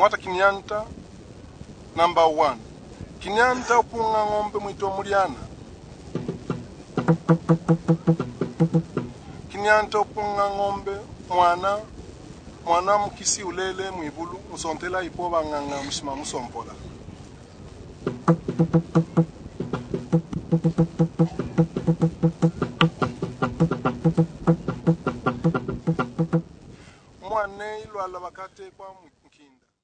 kamata kinyanta number 1. Kinyanta upunga ngombe mwito muliana. Kinyanta upunga ngombe mwana mkisi ulele mwibulu musontela ipoba nganga mushima musompola. Mwane ilwala bakate kwa mkinda.